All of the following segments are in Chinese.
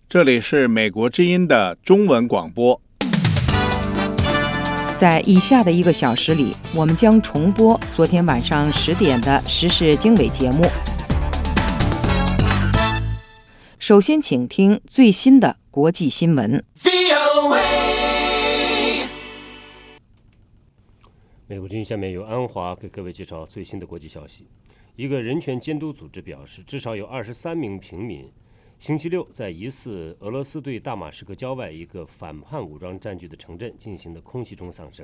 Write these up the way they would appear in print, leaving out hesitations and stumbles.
这里是美国之音的中文广播。 在以下的1个小时里，我们将重播昨天晚上10点的时事经纬节目。首先请听最新的国际新闻。 美国之音下面由安华给各位介绍最新的国际消息。一个人权监督组织表示，至少有23名平民星期六在疑似俄罗斯对大马士革郊外一个反叛武装占据的城镇进行的空袭中丧生。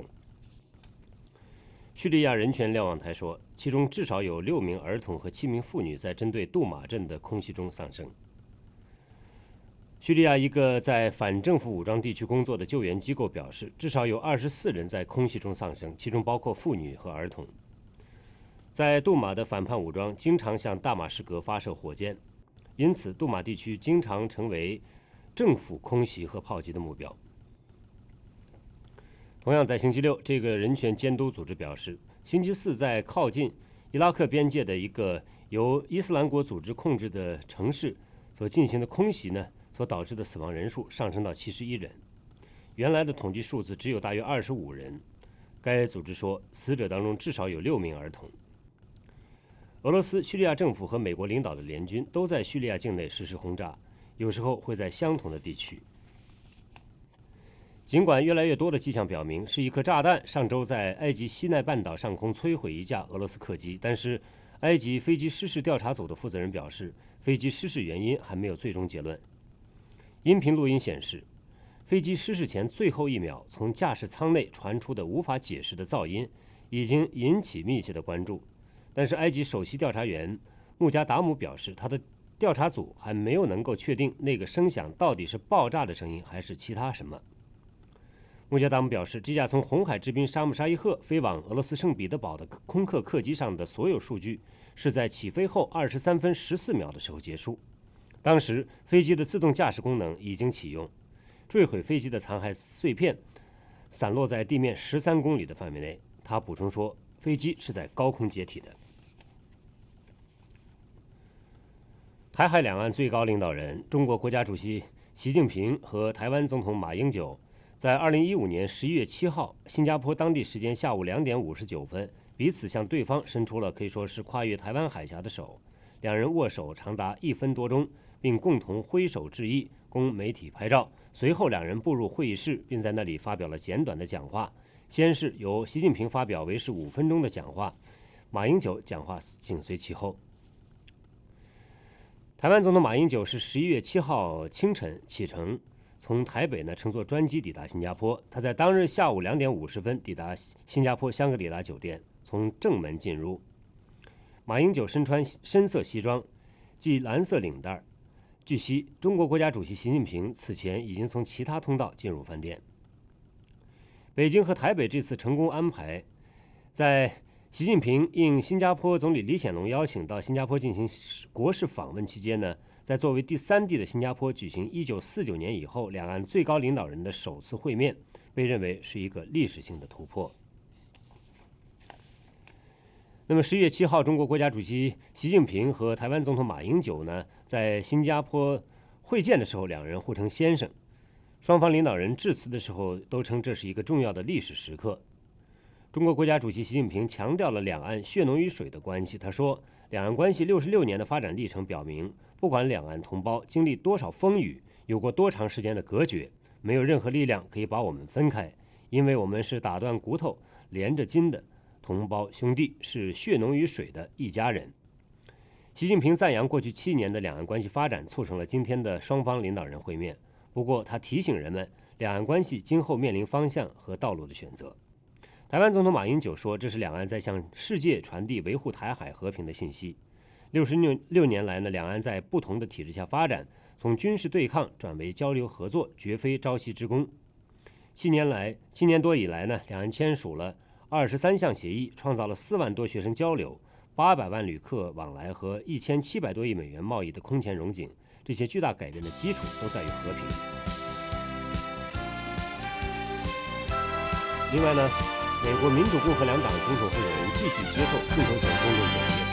叙利亚人权瞭望台说，其中至少有6名儿童和7名妇女在针对杜马镇的空袭中丧生。叙利亚一个在反政府武装地区工作的救援机构表示，至少有24人在空袭中丧生，其中包括妇女和儿童。在杜马的反叛武装经常向大马士革发射火箭，因此杜马地区经常成为政府空袭和炮击的目标。同样在星期六，这个人权监督组织表示，星期四在靠近伊拉克边界的一个由伊斯兰国组织控制的城市所进行的空袭呢，所导致的死亡人数上升到71人，原来的统计数字只有大约25人。该组织说，死者当中至少有6名儿童。俄罗斯、叙利亚政府和美国领导的联军都在叙利亚境内实施轰炸，有时候会在相同的地区。尽管越来越多的迹象表明是一颗炸弹上周在埃及西奈半岛上空摧毁一架俄罗斯客机，但是埃及飞机失事调查组的负责人表示，飞机失事原因还没有最终结论。音频录音显示，飞机失事前最后1秒从驾驶舱内传出的无法解释的噪音已经引起密切的关注。但是埃及首席调查员穆加达姆表示，他的调查组还没有能够确定那个声响到底是爆炸的声音还是其他什么。穆加达姆表示，这架从红海之滨沙姆沙伊赫飞往俄罗斯圣彼得堡的空客客机上的所有数据是在起飞后23分14秒的时候结束，当时飞机的自动驾驶功能已经启用，坠毁飞机的残骸碎片散落在地面13公里的范围内。他补充说，飞机是在高空解体的。台海两岸最高领导人中国国家主席习近平和台湾总统马英九在2015年11月7号新加坡当地时间下午2点59分彼此向对方伸出了可以说是跨越台湾海峡的手，两人握手长达1分多钟，并共同挥手致意，供媒体拍照。随后两人步入会议室，并在那里发表了简短的讲话。先是由习近平发表为时5分钟的讲话，马英九讲话紧随其后。台湾总统马英九是11月7号清晨启程，从台北乘坐专机抵达新加坡。他在当日下午2点50分抵达新加坡香格里拉酒店，从正门进入。马英九身穿深色西装，系蓝色领带。据悉，中国国家主席习近平此前已经从其他通道进入饭店。北京和台北这次成功安排，在习近平应新加坡总理李显龙邀请到新加坡进行国事访问期间呢，在作为第3地的新加坡举行1949年以后两岸最高领导人的首次会面，被认为是一个历史性的突破。那么11月7号，中国国家主席习近平和台湾总统马英九呢，在新加坡会见的时候，两人互称先生。双方领导人致辞的时候都称这是一个重要的历史时刻。中国国家主席习近平强调了两岸血浓于水的关系。他说，两岸关系66年的发展历程表明，不管两岸同胞经历多少风雨，有过多长时间的隔绝，没有任何力量可以把我们分开，因为我们是打断骨头连着筋的同胞兄弟，是血浓于水的一家人。习近平赞扬过去7年的两岸关系发展促成了今天的双方领导人会面。不过他提醒人们，两岸关系今后面临方向和道路的选择。台湾总统马英九说，这是两岸在向世界传递维护台海和平的信息。66年来呢，两岸在不同的体制下发展，从军事对抗转为交流合作，绝非朝夕之功。7年多以来呢，两岸签署了23项协议，创造了4万多学生交流、800万旅客往来和1700多亿美元贸易的空前荣景。这些巨大改变的基础都在于和平。另外呢，美国民主共和两党总统候选人继续接受镜头前公众检阅。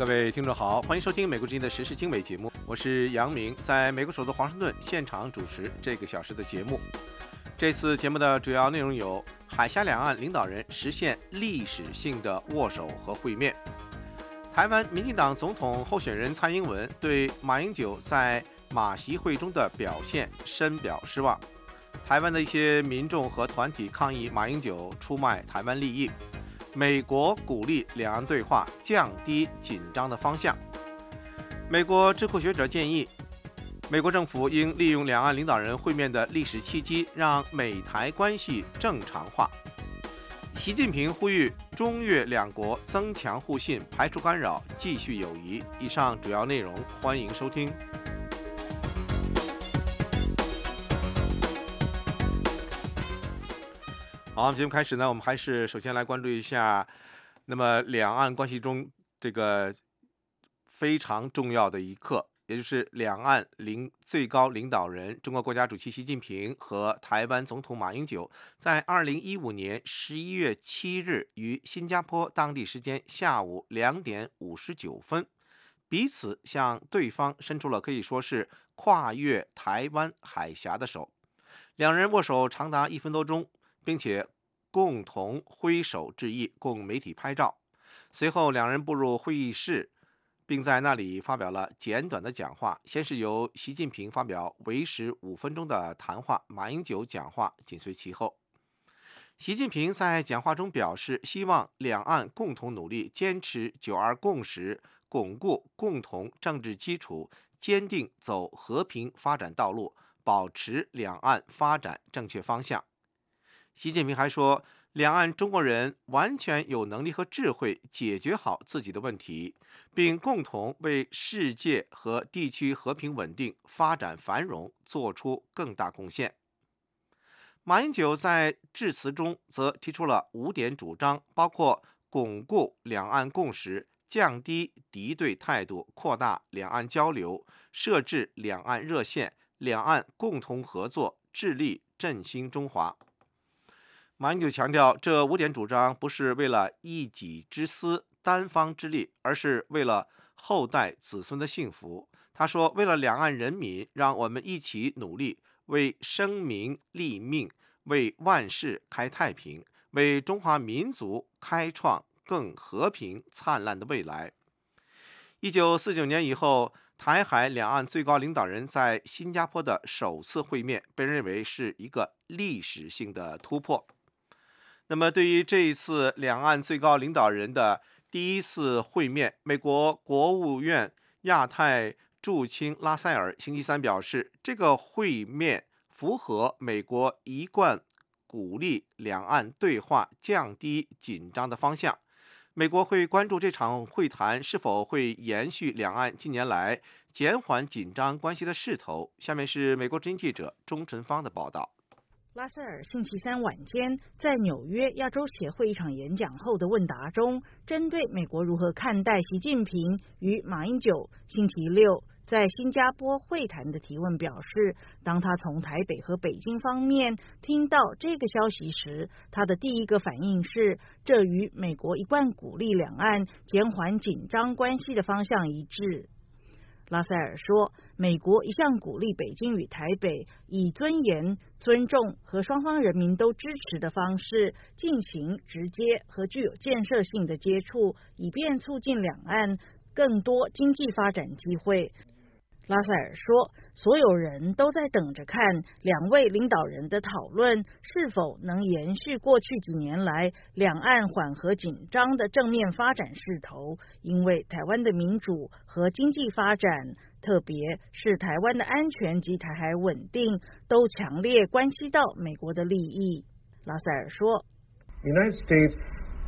各位听众好，欢迎收听美国之音的时事经纬节目，我是杨明，在美国首都华盛顿现场主持这个小时的节目。这次节目的主要内容有：海峡两岸领导人实现历史性的握手和会面；台湾民进党总统候选人蔡英文对马英九在马习会中的表现深表失望；台湾的一些民众和团体抗议马英九出卖台湾利益；美国鼓励两岸对话，降低紧张的方向。美国智库学者建议，美国政府应利用两岸领导人会面的历史契机，让美台关系正常化。习近平呼吁中越两国增强互信，排除干扰，继续友谊。以上主要内容，欢迎收听。好，节目开始呢，我们还是首先来关注一下，那么两岸关系中这个非常重要的一刻，也就是两岸最高领导人中国国家主席习近平和台湾总统马英九在2015年11月7日于新加坡当地时间下午2点59分，彼此向对方伸出了可以说是跨越台湾海峡的手，两人握手长达1分多钟，并且共同挥手致意，供媒体拍照。随后两人步入会议室，并在那里发表了简短的讲话。先是由习近平发表为时5分钟的谈话，马英九讲话紧随其后。习近平在讲话中表示，希望两岸共同努力，坚持9·2共识，巩固共同政治基础，坚定走和平发展道路，保持两岸发展正确方向。习近平还说，两岸中国人完全有能力和智慧解决好自己的问题，并共同为世界和地区和平稳定、发展繁荣做出更大贡献。马英九在致辞中则提出了5点主张，包括巩固两岸共识、降低敌对态度、扩大两岸交流、设置两岸热线、两岸共同合作、致力振兴中华。马英九强调，这5点主张不是为了一己之私、单方之利，而是为了后代子孙的幸福。他说，为了两岸人民，让我们一起努力，为生民立命，为万世开太平，为中华民族开创更和平灿烂的未来。1949年以后，台海两岸最高领导人在新加坡的首次会面，被认为是一个历史性的突破。那么对于这一次两岸最高领导人的第一次会面，美国国务院亚太驻青拉塞尔星期三表示，这个会面符合美国一贯鼓励两岸对话、降低紧张的方向。美国会关注这场会谈是否会延续两岸近年来减缓紧张关系的势头。下面是美国之音记者钟晨芳的报道。 拉塞尔星期三晚间在纽约亚洲协会一场演讲后的问答中，针对美国如何看待习近平与马英九星期六在新加坡会谈的提问表示，当他从台北和北京方面听到这个消息时，他的第一个反应是，这与美国一贯鼓励两岸减缓紧张关系的方向一致。拉塞尔说，美国一向鼓励北京与台北以尊严、尊重和双方人民都支持的方式进行直接和具有建设性的接触，以便促进两岸更多经济发展机会。拉塞尔说，所有人都在等着看两位领导人的讨论是否能延续过去几年来两岸缓和紧张的正面发展势头，因为台湾的民主和经济发展，特别是台湾的安全及台海稳定，都强烈关系到美国的利益。拉塞尔说， United States,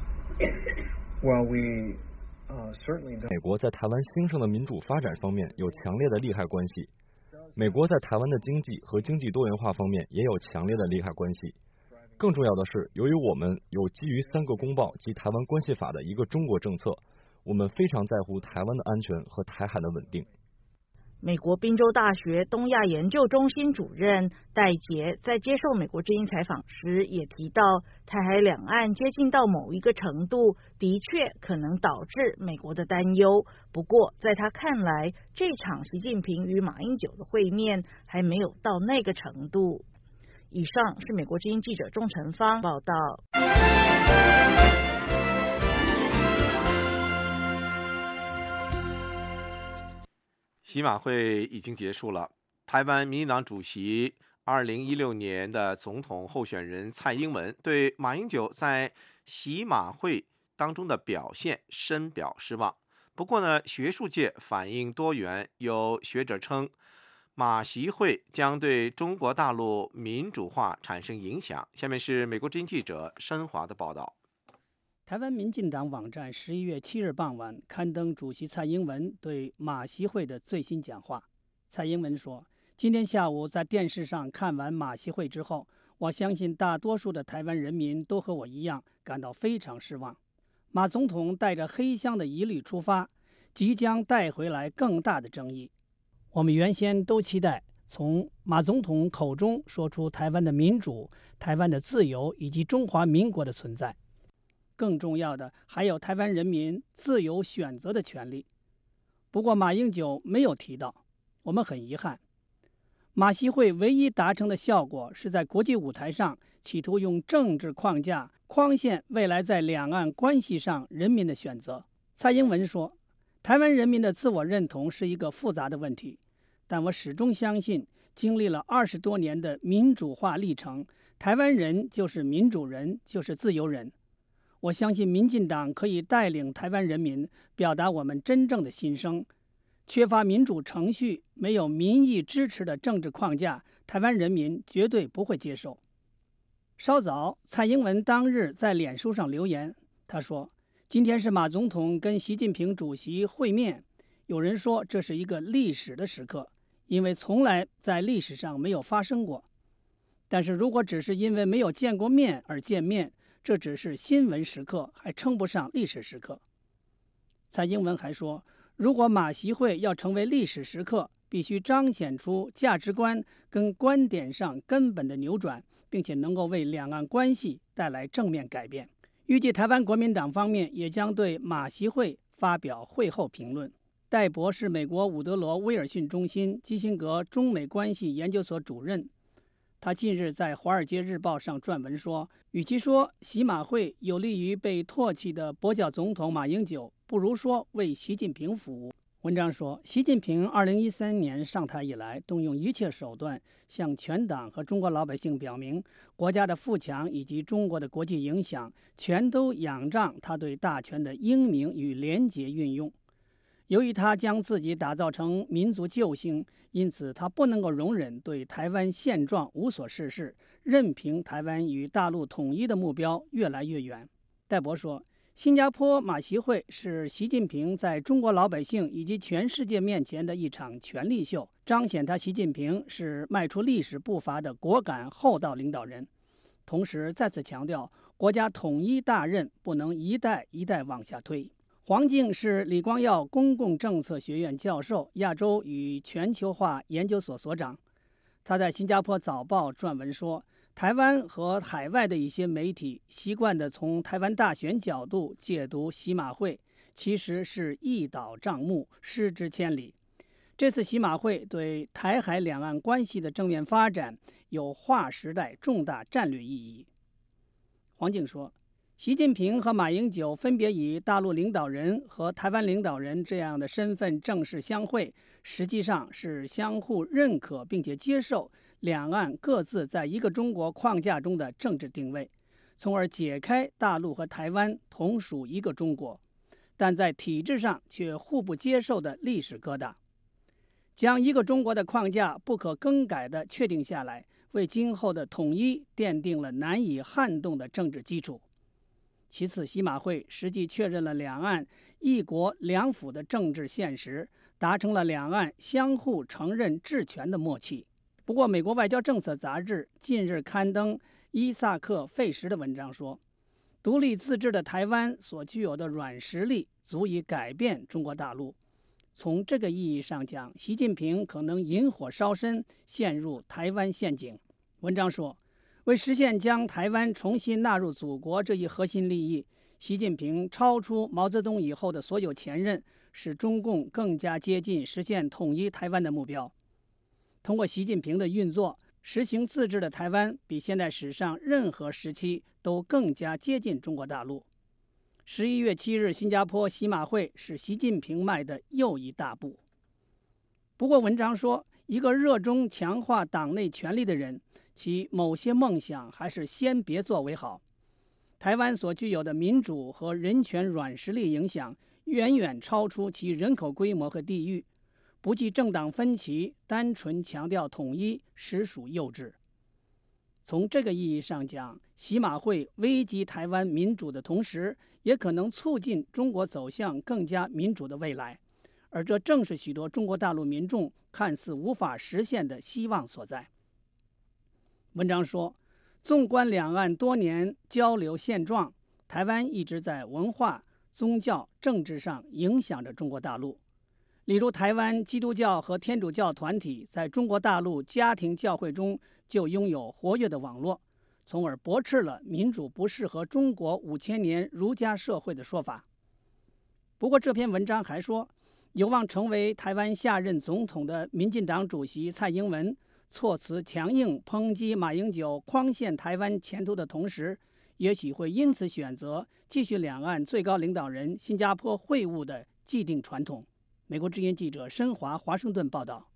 美国在台湾兴盛的民主发展方面有强烈的利害关系，美国在台湾的经济和经济多元化方面也有强烈的利害关系。更重要的是，由于我们有基于3个公报及台湾关系法的一个中国政策，我们非常在乎台湾的安全和台海的稳定。 美国宾州大学东亚研究中心主任戴杰在接受美国之音采访时也提到，台海两岸接近到某一个程度，的确可能导致美国的担忧。不过，在他看来，这场习近平与马英九的会面还没有到那个程度。以上是美国之音记者钟成芳报道。 习马会已经结束了，台湾民进党主席2016年的总统候选人蔡英文对马英九在习马会当中的表现深表失望。不过呢，学术界反应多元，有学者称马习会将对中国大陆民主化产生影响。下面是美国之音记者申华的报道。 台湾民进党网站11月7日傍晚刊登主席蔡英文对马习会的最新讲话。蔡英文说，今天下午在电视上看完马习会之后，我相信大多数的台湾人民都和我一样感到非常失望。马总统带着黑箱的疑虑出发，即将带回来更大的争议。我们原先都期待从马总统口中说出台湾的民主、台湾的自由以及中华民国的存在。更重要的还有台湾人民自由选择的权利。不过马英九没有提到，我们很遗憾。马习会唯一达成的效果是在国际舞台上企图用政治框架框限未来在两岸关系上人民的选择。蔡英文说，台湾人民的自我认同是一个复杂的问题，但我始终相信，经历了20多年的民主化历程，台湾人就是民主人，就是自由人。我相信民进党可以带领台湾人民表达我们真正的心声。缺乏民主程序、没有民意支持的政治框架，台湾人民绝对不会接受。稍早，蔡英文当日在脸书上留言，他说，今天是马总统跟习近平主席会面，有人说这是一个历史的时刻，因为从来在历史上没有发生过。但是如果只是因为没有见过面而见面，这只是新闻时刻，还称不上历史时刻。蔡英文还说，如果马习会要成为历史时刻，必须彰显出价值观跟观点上根本的扭转，并且能够为两岸关系带来正面改变。预计台湾国民党方面也将对马习会发表会后评论。戴博是美国伍德罗威尔逊中心基辛格中美关系研究所主任，他近日在《华尔街日报》上撰文说，与其说习马会有利于被唾弃的跛脚总统马英九，不如说为习近平服务。文章说，习近平2013年上台以来，动用一切手段向全党和中国老百姓表明，国家的富强以及中国的国际影响，全都仰仗他对大权的英明与廉洁运用。由于他将自己打造成民族救星，因此他不能够容忍对台湾现状无所事事，任凭台湾与大陆统一的目标越来越远。戴博说，新加坡马习会是习近平在中国老百姓以及全世界面前的一场权力秀，彰显他习近平是迈出历史步伐的果敢厚道领导人。同时再次强调，国家统一大任不能一代一代往下推。黄敬是李光耀公共政策学院教授、亚洲与全球化研究所所长。他在新加坡早报撰文说，台湾和海外的一些媒体习惯地从台湾大选角度解读习马会，其实是一倒账目，失之千里。这次习马会对台海两岸关系的正面发展有划时代重大战略意义。黄敬说，习近平和马英九分别以大陆领导人和台湾领导人这样的身份正式相会，实际上是相互认可并且接受两岸各自在一个中国框架中的政治定位，从而解开大陆和台湾同属一个中国，但在体制上却互不接受的历史疙瘩。将一个中国的框架不可更改地确定下来，为今后的统一奠定了难以撼动的政治基础。其次，习马会实际确认了两岸一国两府的政治现实，达成了两岸相互承认治权的默契。不过，美国外交政策杂志近日刊登伊萨克·费什的文章说，独立自治的台湾所具有的软实力足以改变中国大陆。 从这个意义上讲，习近平可能引火烧身，陷入台湾陷阱。文章说，为实现将台湾重新纳入祖国这一核心利益，习近平超出毛泽东以后的所有前任，使中共更加接近实现统一台湾的目标。通过习近平的运作，实行自治的台湾比现代史上任何时期都更加接近中国大陆。11月7日，新加坡喜马会是习近平迈的又一大步。不过，文章说，一个热衷强化党内权力的人，其某些梦想还是先别做为好。台湾所具有的民主和人权软实力影响，远远超出其人口规模和地域，不计政党分歧，单纯强调统一，实属幼稚。从这个意义上讲，喜马会危及台湾民主的同时，也可能促进中国走向更加民主的未来，而这正是许多中国大陆民众看似无法实现的希望所在。文章说，纵观两岸多年交流现状，台湾一直在文化、宗教、政治上影响着中国大陆。例如，台湾基督教和天主教团体在中国大陆家庭教会中就拥有活跃的网络，从而驳斥了民主不适合中国5000年儒家社会的说法。不过，这篇文章还说，有望成为台湾下任总统的民进党主席蔡英文，措辞强硬抨击马英九诓陷台湾前途的同时，也许会因此选择继续两岸最高领导人新加坡会晤的既定传统。美国之音记者申华华盛顿报道。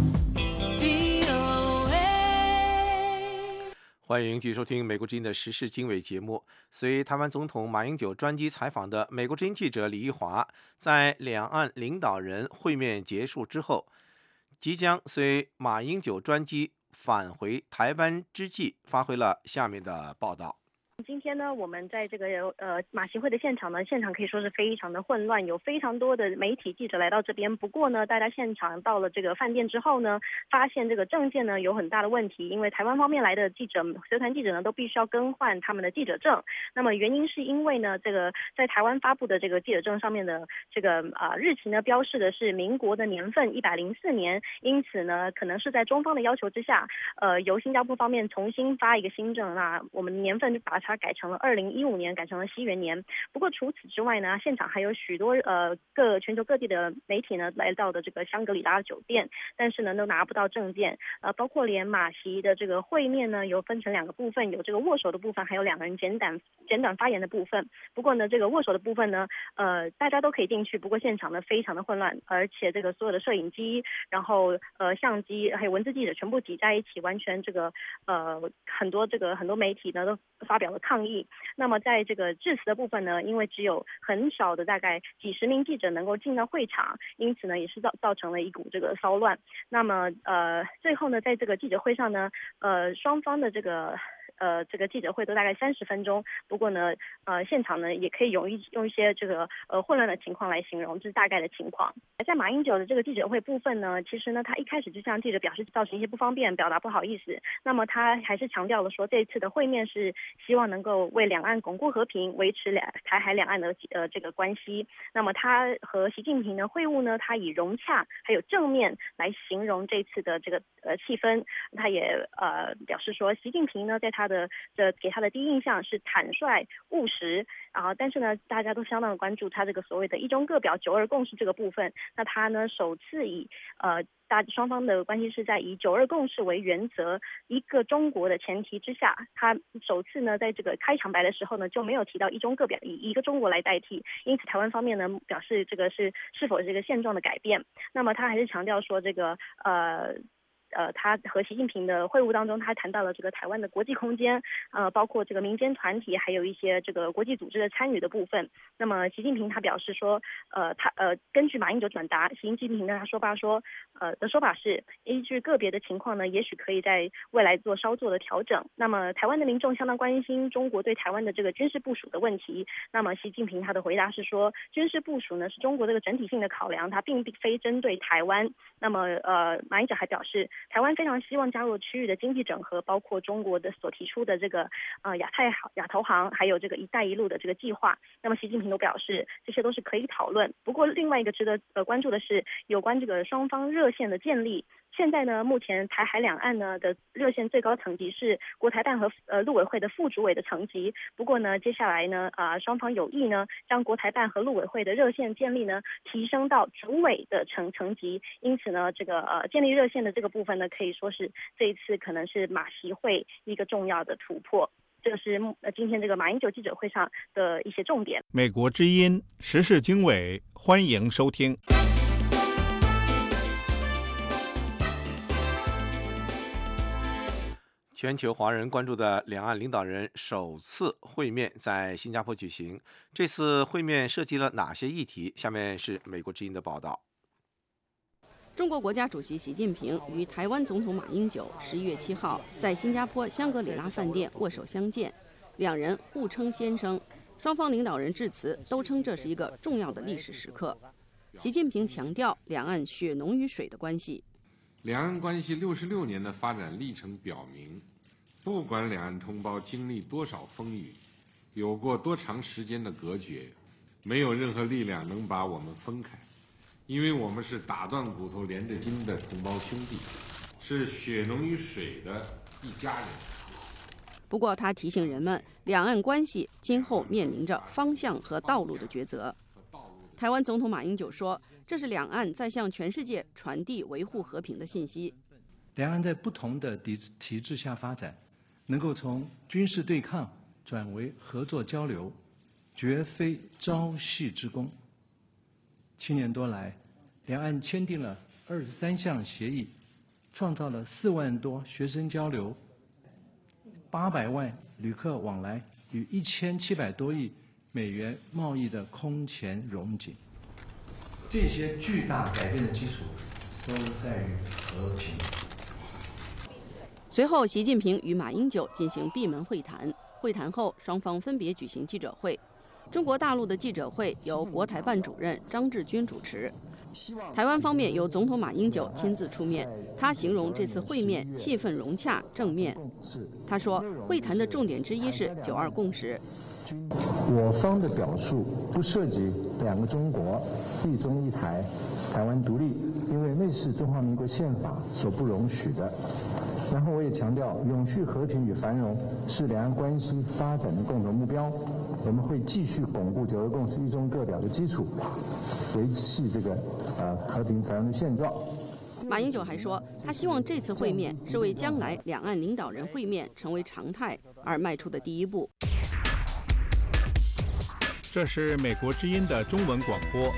欢迎继续收听美国之音的时事经纬节目。随台湾总统马英九专机采访的美国之音记者李玉华，在两岸领导人会面结束之后，即将随马英九专机返回台湾之际，发回了下面的报道。 今天呢，我们在这个马习会的现场呢，现场可以说是非常的混乱，有非常多的媒体记者来到这边。不过呢，大家现场到了这个饭店之后呢，发现这个证件呢有很大的问题，因为台湾方面来的记者、随团记者呢都必须要更换他们的记者证。那么原因是因为呢，这个在台湾发布的这个记者证上面的这个日期呢标示的是民国的年份104年，因此呢，可能是在中方的要求之下，由新加坡方面重新发一个新证，那我们年份就把它改成了2015年，改成了西元年。不过除此之外呢，现场还有许多全球各地的媒体呢来到的这个香格里拉酒店，但是呢都拿不到证件。包括连马习的这个会面呢，有分成2个部分，有这个握手的部分，还有2个人简短发言的部分。不过呢，这个握手的部分呢，大家都可以进去，不过现场呢非常的混乱，而且这个所有的摄影机，然后相机还有文字记者全部挤在一起，完全这个很多媒体呢都发表了抗议。那么在这个致辞的部分呢，因为只有很少的大概几十名记者能够进到会场，因此呢也是造成了一股这个骚乱。那么最后呢，在这个记者会上呢，双方的这个记者会都大概30分钟。不过呢，现场呢也可以用一些这个混乱的情况来形容，这是大概的情况。在马英九的这个记者会部分呢，其实呢他一开始就向记者表示造成一些不方便，表达不好意思。那么他还是强调了说，这一次的会面是希望能够为两岸巩固和平，维持台海两岸的这个关系。那么他和习近平的会晤呢，他以融洽还有正面来形容这次的这个气氛。他也表示说，习近平呢在他给他的第一印象是坦率务实，但是呢大家都相当的关注他这个所谓的一中各表9·2共识这个部分。那他呢首次以双方的关系是在以9·2共识为原则，一个中国的前提之下，他首次呢在这个开场白的时候呢就没有提到一中各表，以一个中国来代替。因此台湾方面呢表示这个是否这个现状的改变。那么他还是强调说这个他和习近平的会晤当中，他谈到了这个台湾的国际空间，包括这个民间团体，还有一些这个国际组织的参与的部分。那么习近平他表示说，根据马英九转达，习近平的说法是，依据个别的情况呢，也许可以在未来稍作的调整。那么台湾的民众相当关心中国对台湾的这个军事部署的问题。那么习近平他的回答是说，军事部署呢是中国这个整体性的考量，它并非针对台湾。那么马英九还表示， 台湾非常希望加入区域的经济整合，包括中国的所提出的这个亚投行，还有这个一带一路的这个计划。那么习近平都表示，这些都是可以讨论。不过另外一个值得关注的是有关这个双方热线的建立。现在呢，目前台海两岸呢的热线最高层级是国台办和陆委会的副主委的层级。不过呢，接下来呢，双方有意呢将国台办和陆委会的热线建立呢提升到主委的层级。因此呢，这个建立热线的这个部分呢，可以说是这一次可能是马习会一个重要的突破。这是今天这个马英九记者会上的一些重点。 美国之音时事经纬，欢迎收听。 全球华人关注的两岸领导人首次会面在新加坡举行。这次会面涉及了哪些议题？下面是美国之音的报道。 中国国家主席习近平与台湾总统马英九11月7号在新加坡香格里拉饭店握手相见，两人互称先生。双方领导人致辞都称这是一个重要的历史时刻。习近平强调两岸血浓于水的关系。 两岸关系66年的发展历程表明，不管两岸同胞经历多少风雨，有过多长时间的隔绝，没有任何力量能把我们分开，因为我们是打断骨头连着筋的同胞兄弟，是血浓于水的一家人。 不过他提醒人们，两岸关系今后面临着方向和道路的抉择。台湾总统马英九说，这是两岸在向全世界传递维护和平的信息。 两岸在不同的体制下发展，能够从军事对抗转为合作交流，绝非朝夕之功。7年多来，两岸签订了23项协议，创造了4万多学生交流，800万旅客往来与1700多亿美元贸易的空前荣景。这些巨大改变的基础都在于和平。 随后，习近平与马英九进行闭门会谈。会谈后，双方分别举行记者会。中国大陆的记者会由国台办主任张志军主持，台湾方面由总统马英九亲自出面。他形容这次会面气氛融洽、正面。他说，会谈的重点之一是9·2共识。 我方的表述不涉及2个中国、一中一台、台湾独立，因为那是中华民国宪法所不容许的。然后我也强调，永续和平与繁荣是两岸关系发展的共同目标。我们会继续巩固9·2共识一中各表的基础，维系这个和平繁荣的现状。 马英九还说，他希望这次会面是为将来两岸领导人会面成为常态而迈出的第一步。 这是美国之音的中文广播。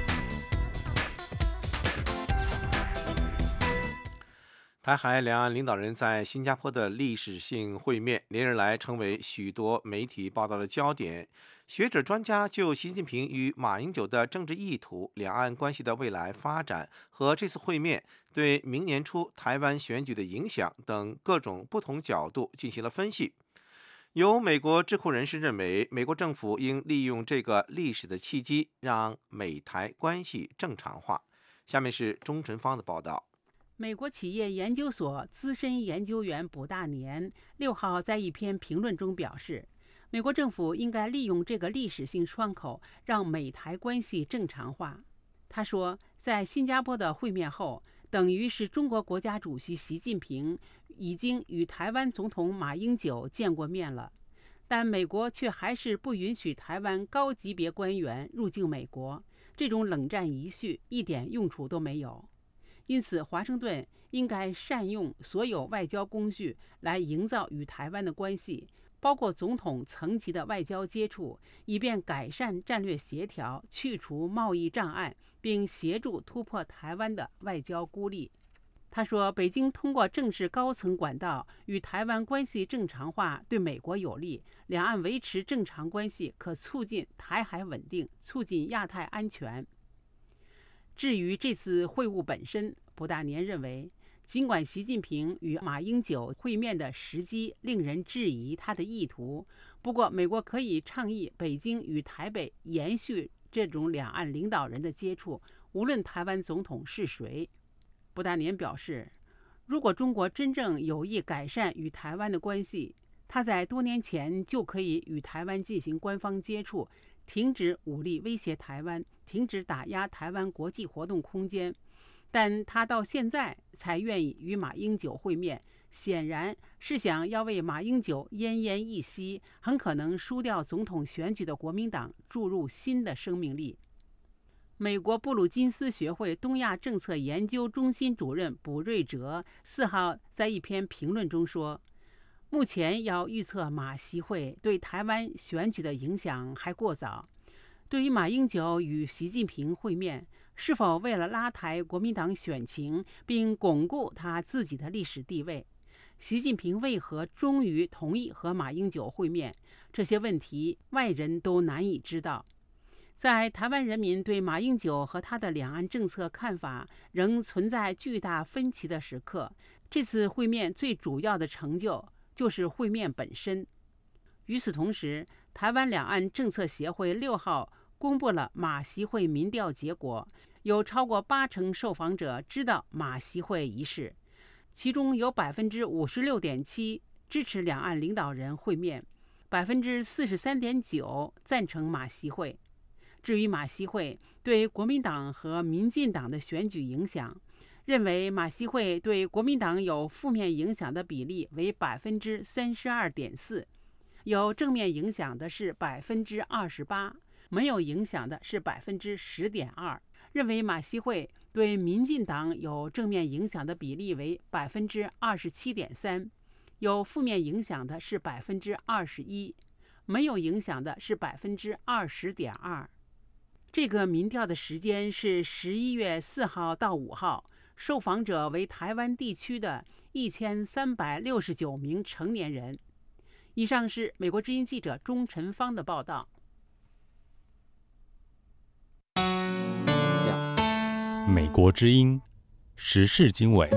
台海两岸领导人在新加坡的历史性会面，连日来成为许多媒体报道的焦点。学者专家就习近平与马英九的政治意图、两岸关系的未来发展和这次会面对明年初台湾选举的影响等各种不同角度进行了分析。有美国智库人士认为，美国政府应利用这个历史的契机，让美台关系正常化。下面是钟纯芳的报道。 美国企业研究所资深研究员卜大年6号在一篇评论中表示，美国政府应该利用这个历史性窗口，让美台关系正常化。他说，在新加坡的会面后，等于是中国国家主席习近平已经与台湾总统马英九见过面了，但美国却还是不允许台湾高级别官员入境美国，这种冷战遗绪一点用处都没有。因此，华盛顿应该善用所有外交工具来营造与台湾的关系，包括总统层级的外交接触，以便改善战略协调，去除贸易障碍，并协助突破台湾的外交孤立。他说，北京通过正式高层管道与台湾关系正常化对美国有利，两岸维持正常关系可促进台海稳定，促进亚太安全。至于这次会晤本身，卜大年认为，尽管习近平与马英九会面的时机令人质疑他的意图，不过美国可以倡议北京与台北延续这种两岸领导人的接触，无论台湾总统是谁。卜大年表示， 如果中国真正有意改善与台湾的关系，他在多年前就可以与台湾进行官方接触，停止武力威胁台湾，停止打压台湾国际活动空间。但他到现在才愿意与马英九会面，显然是想要为马英九奄奄一息、很可能输掉总统选举的国民党注入新的生命力。美国布鲁金斯学会东亚政策研究中心主任卜瑞哲4号在一篇评论中说，目前要预测马习会对台湾选举的影响还过早。对于马英九与习近平会面，是否为了拉抬国民党选情并巩固他自己的历史地位，习近平为何终于同意和马英九会面，这些问题外人都难以知道。在台湾人民对马英九和他的两岸政策看法仍存在巨大分歧的时刻，这次会面最主要的成就就是会面本身。与此同时，台湾两岸政策协会6号公布了马习会民调结果，有超过80%受访者知道马习会一事，其中有 56.7% 支持两岸领导人会面， 43.9% 赞成马习会。至于马习会对国民党和民进党的选举影响，认为马习会对国民党有负面影响的比例为 32.4%， 有正面影响的是 28%， 没有影响的是 10.2%。认为马习会对民进党有正面影响的比例为 27.3%， 有负面影响的是 21%， 没有影响的是 20.2%。这个民调的时间是11月4号到5号，受访者为台湾地区的1369名成年人。以上是美国之音记者钟晨芳的报道。 美国之音时事经纬。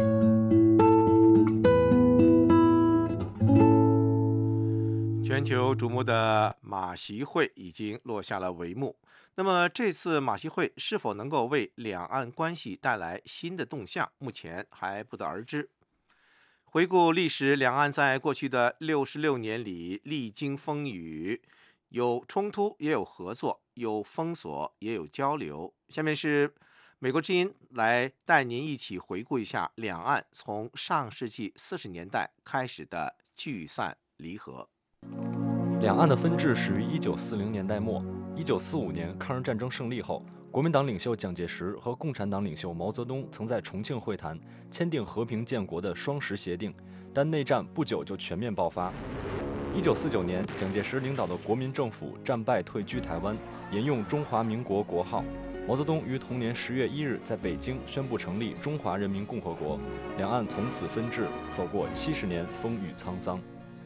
全球瞩目的马习会已经落下了帷幕。那么这次马习会是否能够为两岸关系带来新的动向，目前还不得而知。回顾历史，两岸在过去的66年里历经风雨，有冲突也有合作，有封锁也有交流。下面是美国之音来带您一起回顾一下两岸从上世纪40年代开始的聚散离合。 两岸的分治始于1940年代末。1945年抗日战争胜利后，国民党领袖蒋介石和共产党领袖毛泽东曾在重庆会谈签订和平建国的双十协定，但内战不久就全面爆发。1949年，蒋介石领导的国民政府战败退居台湾，沿用中华民国国号。毛泽东于同年10月1日在北京宣布成立中华人民共和国，两岸从此分治，走过70年风雨沧桑。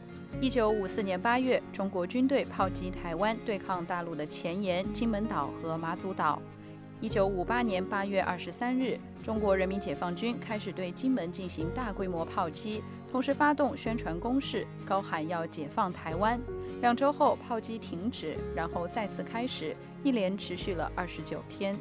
1954年8月，中国军队炮击台湾，对抗大陆的前沿金门岛和马祖岛。1958年8月23日，中国人民解放军开始对金门进行大规模炮击，同时发动宣传攻势，高喊要解放台湾。2周后，炮击停止，然后再次开始，一连持续了29天。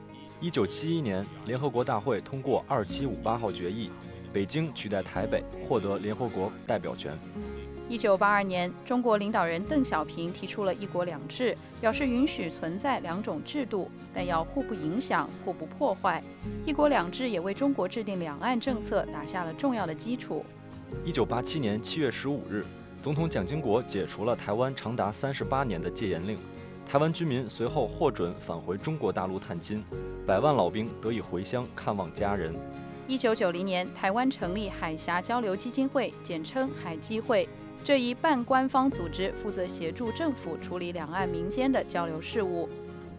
1971年，联合国大会通过2758号决议，北京取代台北，获得联合国代表权。 1982年，中国领导人邓小平提出了一国两制，表示允许存在两种制度，但要互不影响、互不破坏。一国两制也为中国制定两岸政策打下了重要的基础。 1987年7月15日，总统蒋经国解除了台湾长达38年的戒严令，台湾居民随后获准返回中国大陆探亲，100万老兵得以回乡看望家人。 1990年，台湾成立海峡交流基金会，简称海基会。这一半官方组织负责协助政府处理两岸民间的交流事务。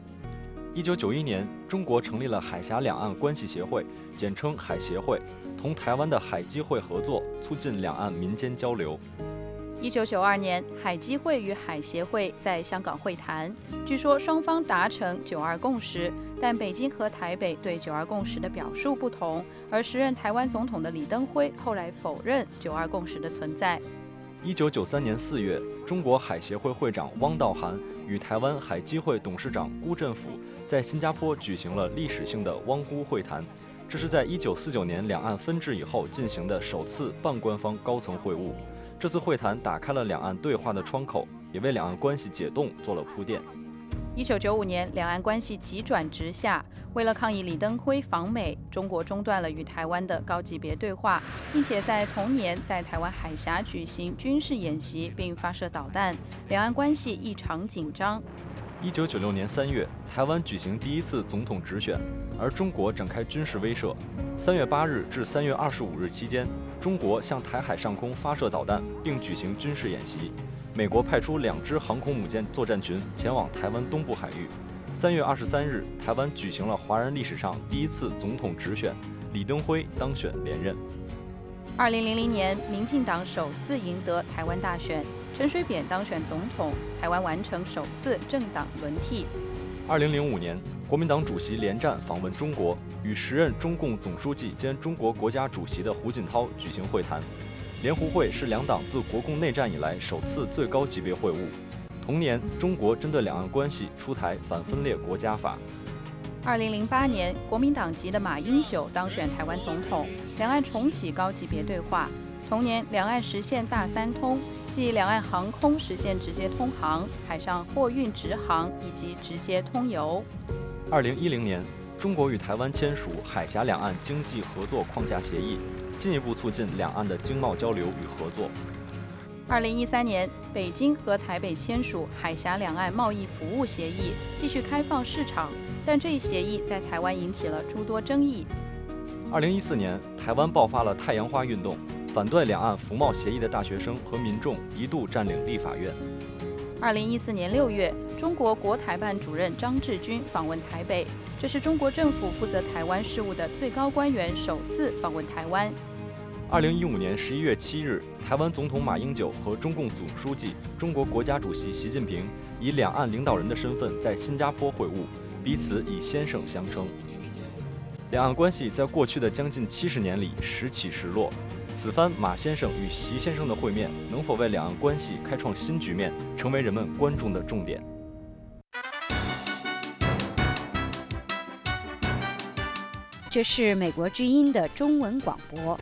1991年，中国成立了海峡两岸关系协会，简称海协会，同台湾的海基会合作，促进两岸民间交流。 1992年，海基会与海协会在香港会谈，据说双方达成9·2共识，但北京和台北对9·2共识的表述不同，而时任台湾总统的李登辉后来否认9·2共识的存在。 1993年4月，中国海协会会长汪道涵与台湾海基会董事长辜振甫在新加坡举行了历史性的汪辜会谈， 这是在1949年两岸分治以后进行的首次半官方高层会晤。这次会谈打开了两岸对话的窗口，也为两岸关系解冻做了铺垫。 1995年，两岸关系急转直下。为了抗议李登辉访美，中国中断了与台湾的高级别对话，并且在同年在台湾海峡举行军事演习并发射导弹，两岸关系异常紧张。 1996年3月，台湾举行第一次总统直选，而中国展开军事威慑。3月8日至3月25日期间，中国向台海上空发射导弹，并举行军事演习。美国派出2支航空母舰作战群前往台湾东部海域。3月23日，台湾举行了华人历史上第一次总统直选，李登辉当选连任。 2000年，民进党首次赢得台湾大选，陈水扁当选总统，台湾完成首次政党轮替。 2005年，国民党主席连战访问中国，与时任中共总书记兼中国国家主席的胡锦涛举行会谈。联胡会是两党自国共内战以来首次最高级别会晤。同年，中国针对两岸关系出台反分裂国家法。 2008年，国民党籍的马英九当选台湾总统，两岸重启高级别对话。同年，两岸实现大三通，即两岸航空实现直接通航，海上货运直航以及直接通邮。 2010年，中国与台湾签署海峡两岸经济合作框架协议，进一步促进两岸的经贸交流与合作。 2013年，北京和台北签署海峡两岸贸易服务协议，继续开放市场，但这一协议在台湾引起了诸多争议。 2014年，台湾爆发了太阳花运动，反对两岸服贸协议的大学生和民众一度占领立法院。 2014年6月，中国国台办主任张志军访问台北，这是中国政府负责台湾事务的最高官员首次访问台湾。 2015年11月7日，台湾总统马英九和中共总书记、中国国家主席习近平以两岸领导人的身份在新加坡会晤，彼此以先生相称。两岸关系在过去的将近70年里时起时落，此番马先生与习先生的会面能否为两岸关系开创新局面，成为人们关注的重点。 这是美国之音的中文广播。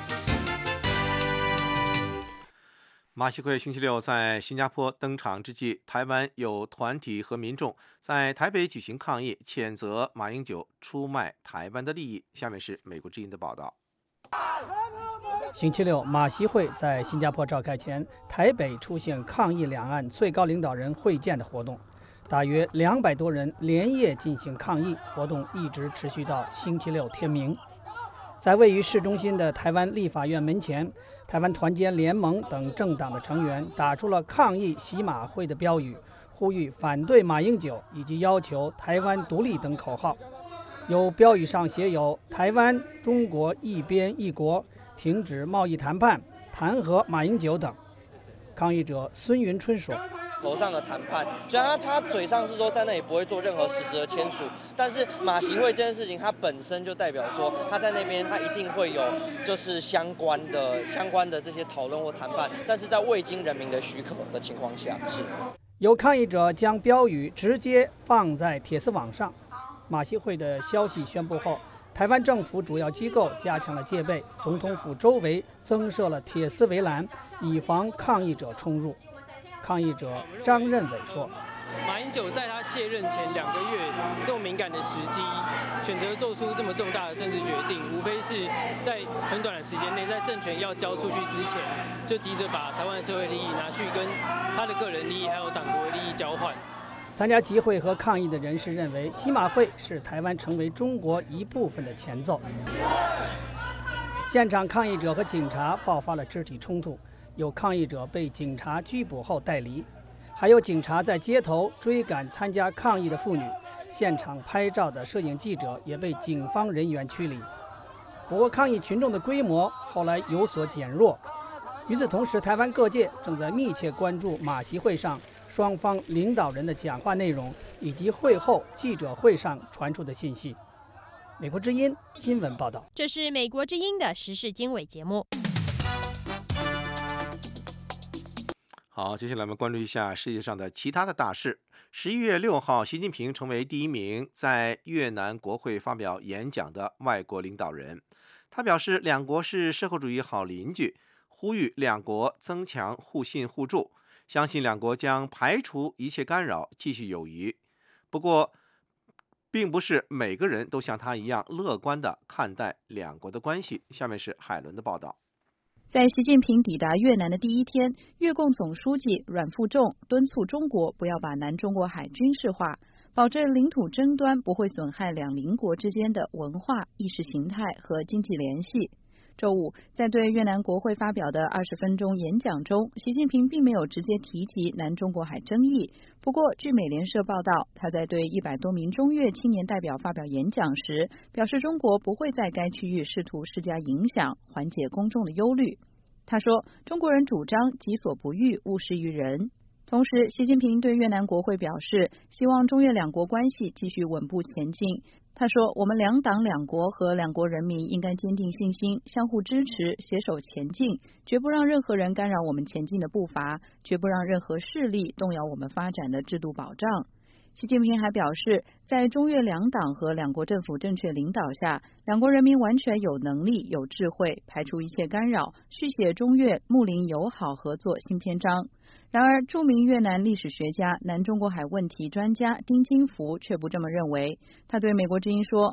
马习会星期六在新加坡登场之际，台湾有团体和民众在台北举行抗议，谴责马英九出卖台湾的利益。下面是美国之音的报道。 星期六，马习会在新加坡召开前，台北出现抗议两岸最高领导人会见的活动，大约200多人连夜进行抗议，活动一直持续到星期六天明。在位于市中心的台湾立法院门前，台湾团结联盟等政党的成员打出了抗议习马会的标语，呼吁反对马英九以及要求台湾独立等口号。有标语上写有“台湾、中国一边一国，停止贸易谈判，弹劾马英九”等。抗议者孙云春说：“ 头上的谈判，虽然他嘴上是说在那里不会做任何实质的签署，但是马习会这件事情，它本身就代表说他在那边他一定会有就是相关的这些讨论或谈判，但是在未经人民的许可的情况下是。” 有抗议者将标语直接放在铁丝网上。马习会的消息宣布后，台湾政府主要机构加强了戒备，总统府周围增设了铁丝围栏，以防抗议者冲入。抗议者张任伟说：“ 马英九在他卸任前2个月这么敏感的时机，选择做出这么重大的政治决定，无非是在很短的时间内，在政权要交出去之前，就急着把台湾的社会利益拿去跟他的个人利益还有党国的利益交换。” 参加集会和抗议的人士认为，西马会是台湾成为中国一部分的前奏。现场抗议者和警察爆发了肢体冲突，有抗议者被警察拘捕后带离，还有警察在街头追赶参加抗议的妇女，现场拍照的摄影记者也被警方人员驱离。不过，抗议群众的规模后来有所减弱。与此同时，台湾各界正在密切关注马习会上双方领导人的讲话内容，以及会后记者会上传出的信息。美国之音新闻报道。 这是美国之音的时事经纬节目。 好，接下来我们关注一下世界上的其他的大事。11月6号，习近平成为第一名在越南国会发表演讲的外国领导人。他表示，两国是社会主义好邻居，呼吁两国增强互信互助，相信两国将排除一切干扰，继续友谊。不过，并不是每个人都像他一样乐观地看待两国的关系。下面是海伦的报道。 在习近平抵达越南的第一天，越共总书记阮富仲敦促中国不要把南中国海军事化，保证领土争端不会损害两邻国之间的文化、意识形态和经济联系。周五，在对越南国会发表的20分钟演讲中，习近平并没有直接提及南中国海争议。不过，据美联社报道，他在对100多名中越青年代表发表演讲时，表示中国不会在该区域试图施加影响，缓解公众的忧虑。他说，中国人主张己所不欲，勿施于人。同时，习近平对越南国会表示，希望中越两国关系继续稳步前进。他说，我们两党两国和两国人民应该坚定信心，相互支持，携手前进，绝不让任何人干扰我们前进的步伐，绝不让任何势力动摇我们发展的制度保障。习近平还表示，在中越两党和两国政府正确领导下，两国人民完全有能力、有智慧排除一切干扰，续写中越睦邻友好合作新篇章。然而，著名越南历史学家、南中国海问题专家丁金福却不这么认为。他对美国之音说：“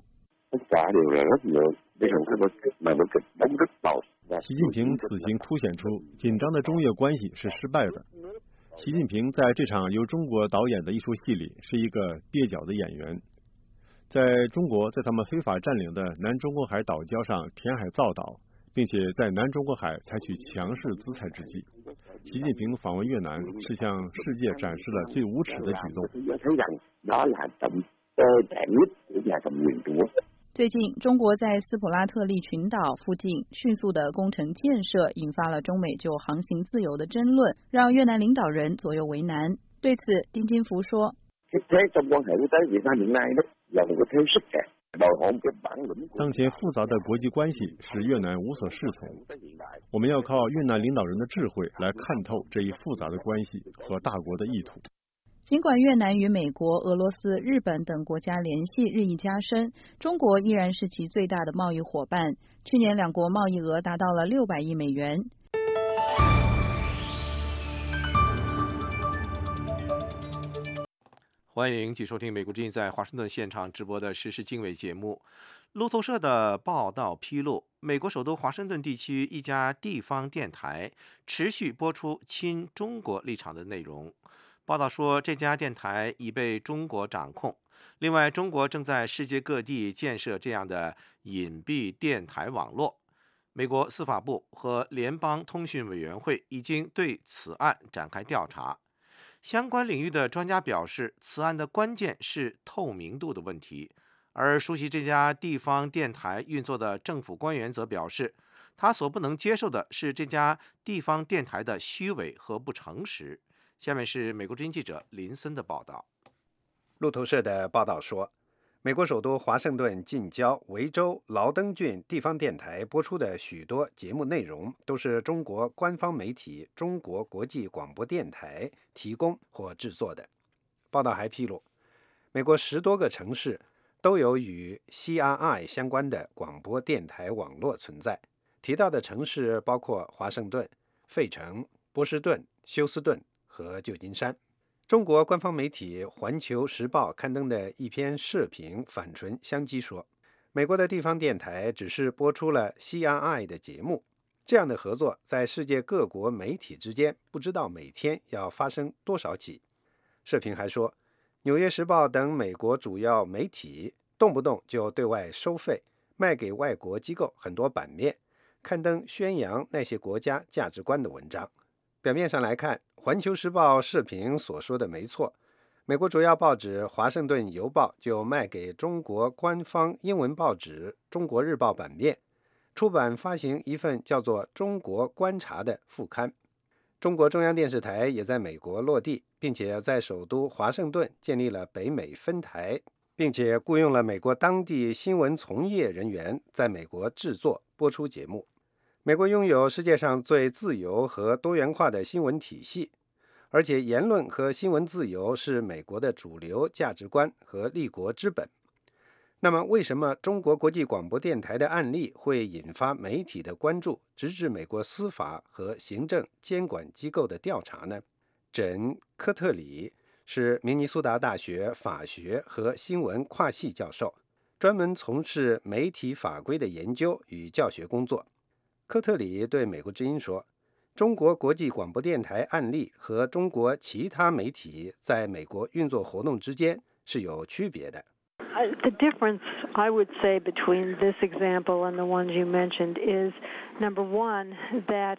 习近平此行凸显出紧张的中越关系是失败的。习近平在这场由中国导演的艺术戏里是一个蹩脚的演员。在中国在他们非法占领的南中国海岛礁上填海造岛，并且在南中国海采取强势姿态之际，习近平访问越南是向世界展示了最无耻的举动。 最近，中国在斯普拉特利群岛附近迅速的工程建设，引发了中美就航行自由的争论，让越南领导人左右为难。对此，丁金福说：“ 当前复杂的国际关系使越南无所适从，我们要靠越南领导人的智慧来看透这一复杂的关系和大国的意图。” 尽管越南与美国、俄罗斯、日本等国家联系日益加深，中国依然是其最大的贸易伙伴。去年两国贸易额达到了600亿美元。 欢迎继续收听美国之音在华盛顿现场直播的时事经纬节目。路透社的报道披露，美国首都华盛顿地区一家地方电台持续播出亲中国立场的内容。报道说，这家电台已被中国掌控。另外，中国正在世界各地建设这样的隐蔽电台网络。美国司法部和联邦通讯委员会已经对此案展开调查。相关领域的专家表示，此案的关键是透明度的问题。而熟悉这家地方电台运作的政府官员则表示，他所不能接受的是这家地方电台的虚伪和不诚实。下面是美国之音记者林森的报道。 路透社的报道说，美国首都华盛顿近郊维州劳登郡地方电台播出的许多节目内容都是中国官方媒体中国国际广播电台提供或制作的。报道还披露，美国10多个城市都有与 CRI 相关的广播电台网络存在。提到的城市包括华盛顿、费城、波士顿、休斯顿和旧金山。中国官方媒体《环球时报》刊登的一篇社评反唇相讥说，美国的地方电台只是播出了 CRI 的节目，这样的合作在世界各国媒体之间不知道每天要发生多少起。社评还说，《纽约时报》等美国主要媒体动不动就对外收费，卖给外国机构很多版面，刊登宣扬那些国家价值观的文章。表面上来看，《环球时报》社评所说的没错，美国主要报纸《华盛顿邮报》就卖给中国官方英文报纸《中国日报》版面，出版发行一份叫做《中国观察》的副刊。中国中央电视台也在美国落地，并且在首都华盛顿建立了北美分台，并且雇佣了美国当地新闻从业人员在美国制作播出节目。美国拥有世界上最自由和多元化的新闻体系， 而且言论和新闻自由是美国的主流价值观和立国之本。那么为什么中国国际广播电台的案例会引发媒体的关注，直至美国司法和行政监管机构的调查呢？珍·科特里是明尼苏达大学法学和新闻跨系教授，专门从事媒体法规的研究与教学工作。科特里对美国之音说，中国国际广播电台案例和中国其他媒体在美国运作活动之间是有区别的。 The difference, I would say, between this example and the ones you mentioned is, number one, that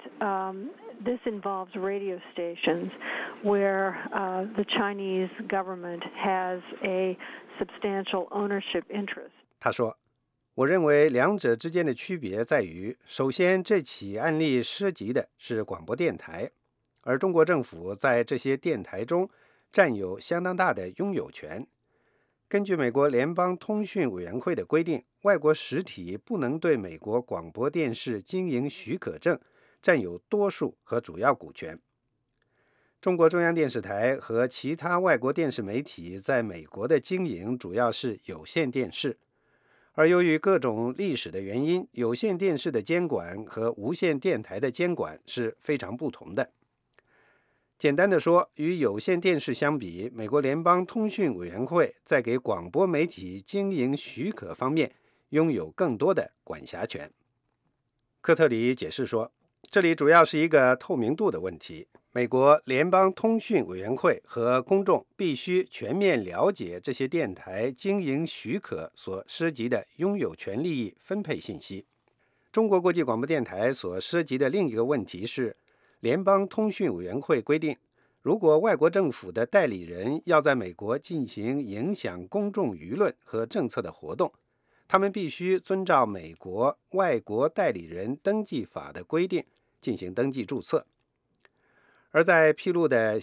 this involves radio stations where the Chinese government has a substantial ownership interest. 他说，我认为两者之间的区别在于，首先，这起案例涉及的是广播电台，而中国政府在这些电台中占有相当大的拥有权。根据美国联邦通讯委员会的规定，外国实体不能对美国广播电视经营许可证占有多数和主要股权。中国中央电视台和其他外国电视媒体在美国的经营主要是有线电视，而由于各种历史的原因，有线电视的监管和无线电台的监管是非常不同的。简单的说，与有线电视相比，美国联邦通讯委员会在给广播媒体经营许可方面拥有更多的管辖权。科特里解释说，这里主要是一个透明度的问题。美国联邦通讯委员会和公众必须全面了解这些电台经营许可所涉及的拥有权利益分配信息。中国国际广播电台所涉及的另一个问题是，联邦通讯委员会规定，如果外国政府的代理人要在美国进行影响公众舆论和政策的活动，他们必须遵照美国外国代理人登记法的规定进行登记注册。而在披露的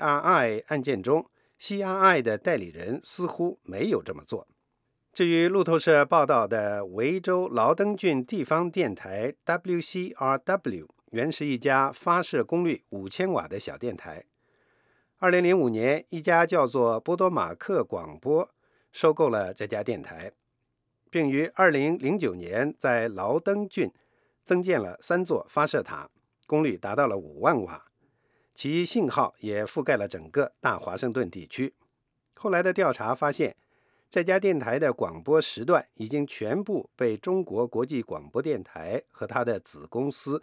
CRI 案件中， CRI 的代理人似乎没有这么做。至于路透社报道的维州劳登郡地方电台 WCRW，原是一家发射功率5000瓦的小电台。2005年，一家叫做波多马克广播收购了这家电台，并于2009年在劳登郡增建了3座发射塔，功率达到了5万瓦，其信号也覆盖了整个大华盛顿地区。后来的调查发现，这家电台的广播时段已经全部被中国国际广播电台和它的子公司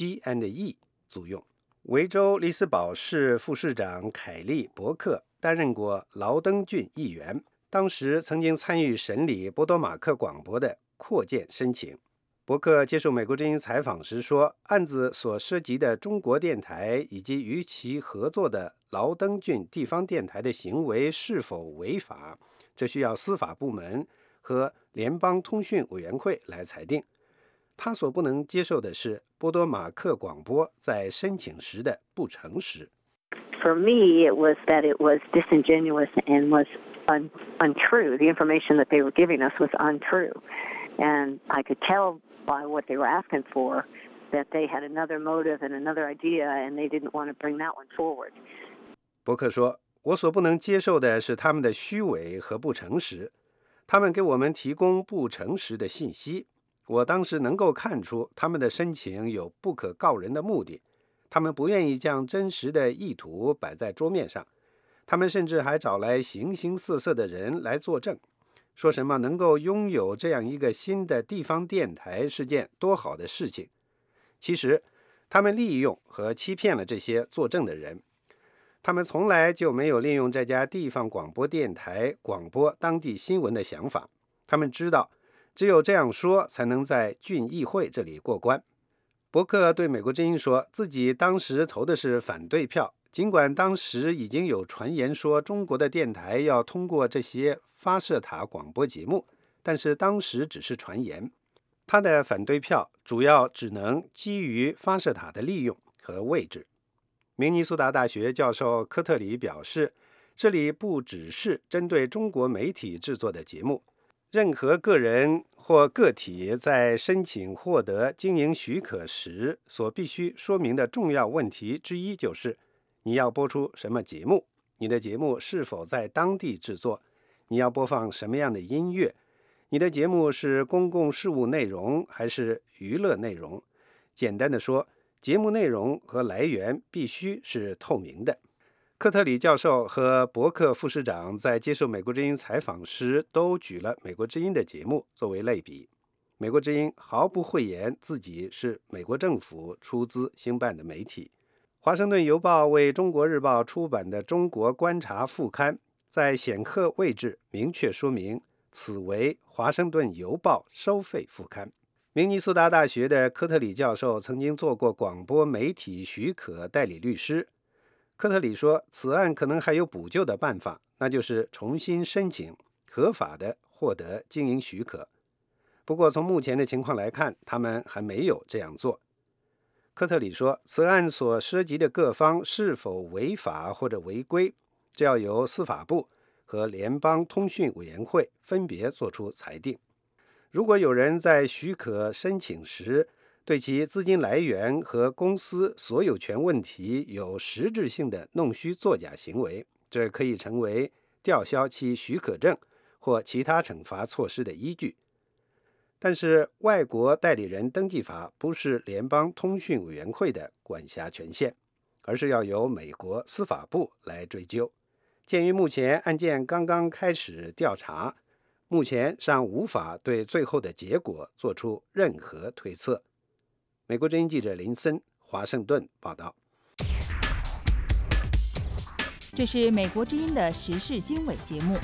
G&E 租用。维州里斯堡市副市长凯利·伯克担任过劳登郡议员，当时曾经参与审理波多马克广播的扩建申请。伯克接受美国之音采访时说，案子所涉及的中国电台以及与其合作的劳登郡地方电台的行为是否违法，这需要司法部门和联邦通讯委员会来裁定。他所不能接受的是波多马克广播在申请时的不诚实。 For me, it was that it was disingenuous and was untrue. The information that they were giving us was untrue. And I could tell by what they were asking for that they had another motive and another idea, and they didn't want to bring that one forward. 伯克说，我所不能接受的是他们的虚伪和不诚实。他们给我们提供不诚实的信息。我当时能够看出他们的申请有不可告人的目的，他们不愿意将真实的意图摆在桌面上，他们甚至还找来形形色色的人来作证，说什么能够拥有这样一个新的地方电台是件多好的事情。其实他们利用和欺骗了这些作证的人，他们从来就没有利用这家地方广播电台广播当地新闻的想法，他们知道只有这样说才能在郡议会这里过关。伯克对美国之音说，自己当时投的是反对票，尽管当时已经有传言说中国的电台要通过这些发射塔广播节目，但是当时只是传言。他的反对票主要只能基于发射塔的利用和位置。明尼苏达大学教授科特里表示，这里不只是针对中国媒体制作的节目，任何个人或个体在申请获得经营许可时所必须说明的重要问题之一，就是你要播出什么节目？你的节目是否在当地制作？你要播放什么样的音乐？你的节目是公共事务内容还是娱乐内容？简单的说，节目内容和来源必须是透明的。科特里教授和伯克副市长在接受美国之音采访时都举了美国之音的节目作为类比。美国之音毫不讳言自己是美国政府出资兴办的媒体。华盛顿邮报为中国日报出版的《中国观察》副刊在显赫位置明确说明，此为华盛顿邮报收费副刊。明尼苏达大学的科特里教授曾经做过广播媒体许可代理律师。科特里说，此案可能还有补救的办法，那就是重新申请，合法的获得经营许可。不过从目前的情况来看，他们还没有这样做。科特里说，此案所涉及的各方是否违法或者违规，这要由司法部和联邦通讯委员会分别作出裁定。如果有人在许可申请时对其资金来源和公司所有权问题有实质性的弄虚作假行为，这可以成为吊销其许可证或其他惩罚措施的依据。但是外国代理人登记法不是联邦通讯委员会的管辖权限，而是要由美国司法部来追究。鉴于目前案件刚刚开始调查，目前尚无法对最后的结果做出任何推测。美国之音记者林森，华盛顿报道。 这是美国之音的时事经纬节目。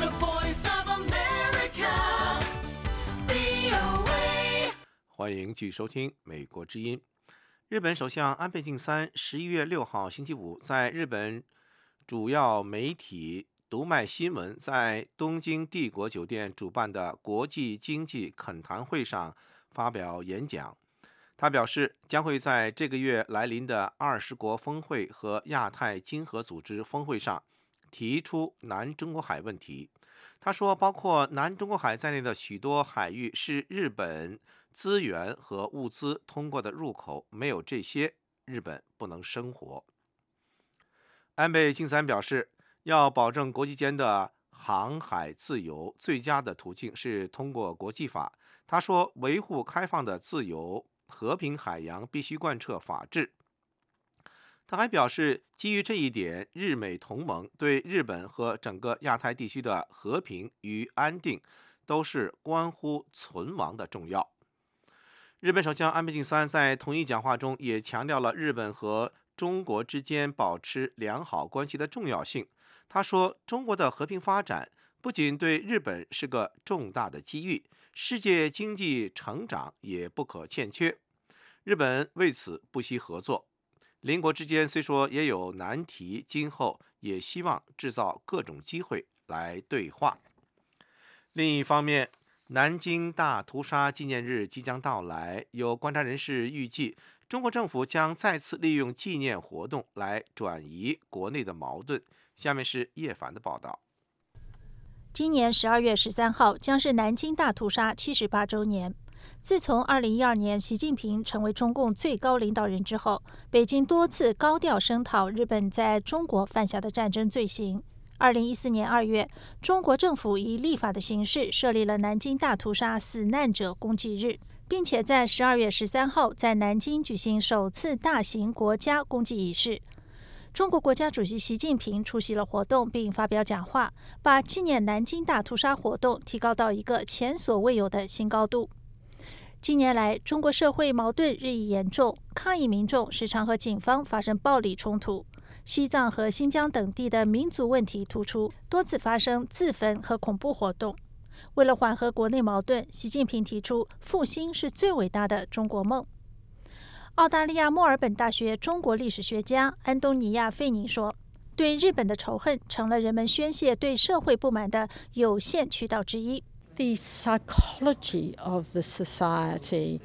欢迎继续收听美国之音。日本首相安倍晋三11月6号星期五在日本主要媒体读卖新闻在东京帝国酒店主办的国际经济恳谈会上发表演讲。他表示，将会在这个月来临的20国峰会和亚太经合组织峰会上提出南中国海问题。他说，包括南中国海在内的许多海域是日本资源和物资通过的入口，没有这些，日本不能生活。安倍晋三表示，要保证国际间的航海自由，最佳的途径是通过国际法。他说，维护开放的自由和平海洋必须贯彻法治。他还表示，基于这一点，日美同盟对日本和整个亚太地区的和平与安定都是关乎存亡的重要。日本首相安倍晋三在同一讲话中也强调了日本和中国之间保持良好关系的重要性。他说，中国的和平发展不仅对日本是个重大的机遇，世界经济成长也不可欠缺。日本为此不惜合作。邻国之间虽说也有难题，今后也希望制造各种机会来对话。另一方面，南京大屠杀纪念日即将到来，有观察人士预计，中国政府将再次利用纪念活动来转移国内的矛盾。下面是叶凡的报道。 今年12月13号将是南京大屠杀78周年。自从2012年习近平成为中共最高领导人之后，北京多次高调声讨日本在中国犯下的战争罪行。2014年2月，中国政府以立法的形式设立了南京大屠杀死难者公祭日，并且在12月13号在南京举行首次大型国家公祭仪式。中国国家主席习近平出席了活动并发表讲话，把纪念南京大屠杀活动提高到一个前所未有的新高度。近年来，中国社会矛盾日益严重，抗议民众时常和警方发生暴力冲突。西藏和新疆等地的民族问题突出，多次发生自焚和恐怖活动。为了缓和国内矛盾，习近平提出复兴是最伟大的中国梦。澳大利亚墨尔本大学中国历史学家安东尼亚·费宁说，对日本的仇恨成了人们宣泄对社会不满的有限渠道之一。 The psychology of the society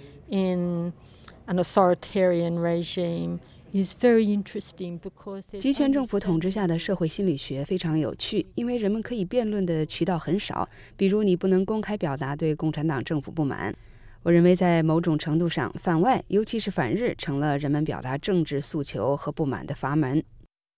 in an authoritarian regime is very interesting because 集权政府统治下的社会心理学非常有趣，因为人们可以辩论的渠道很少，比如你不能公开表达对共产党政府不满。我认为在某种程度上，反外，尤其是反日，成了人们表达政治诉求和不满的阀门。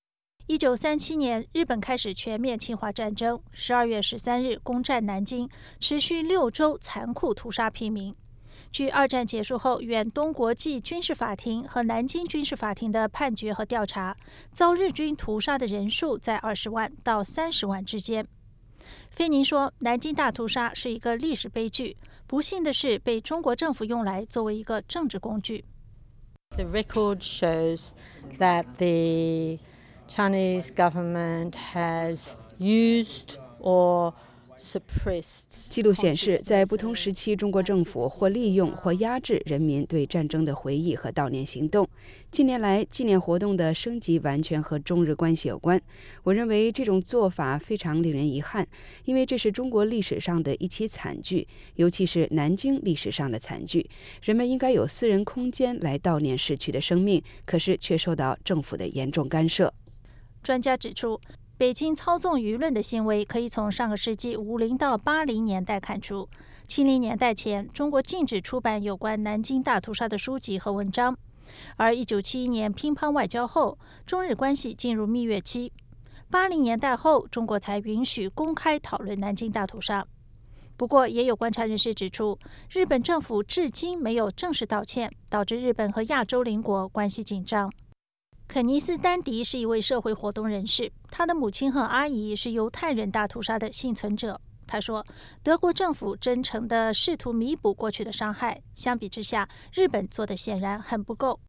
1937年，日本开始全面侵华战争，12月13日攻占南京，持续6周残酷屠杀平民。据二战结束后远东国际军事法庭和南京军事法庭的判决和调查，遭日军屠杀的人数在20万到30万之间。费宁说，南京大屠杀是一个历史悲剧，不幸的是被中国政府用来作为一个政治工具。 The record shows that the Chinese government has used or 记录显示，在不同时期，中国政府或利用或压制人民对战争的回忆和悼念行动。近年来，纪念活动的升级完全和中日关系有关。我认为这种做法非常令人遗憾，因为这是中国历史上的一起惨剧，尤其是南京历史上的惨剧。人们应该有私人空间来悼念逝去的生命，可是却受到政府的严重干涉。 专家指出，北京操纵舆论的行为可以从上个世纪50到80年代看出。70年代前，中国禁止出版有关南京大屠杀的书籍和文章，而1971年乒乓外交后，中日关系进入蜜月期。80年代后，中国才允许公开讨论南京大屠杀。不过，也有观察人士指出，日本政府至今没有正式道歉，导致日本和亚洲邻国关系紧张。肯尼斯·丹迪是一位社会活动人士，他的母亲和阿姨是犹太人大屠杀的幸存者。他说，德国政府真诚地试图弥补过去的伤害，相比之下，日本做的显然很不够。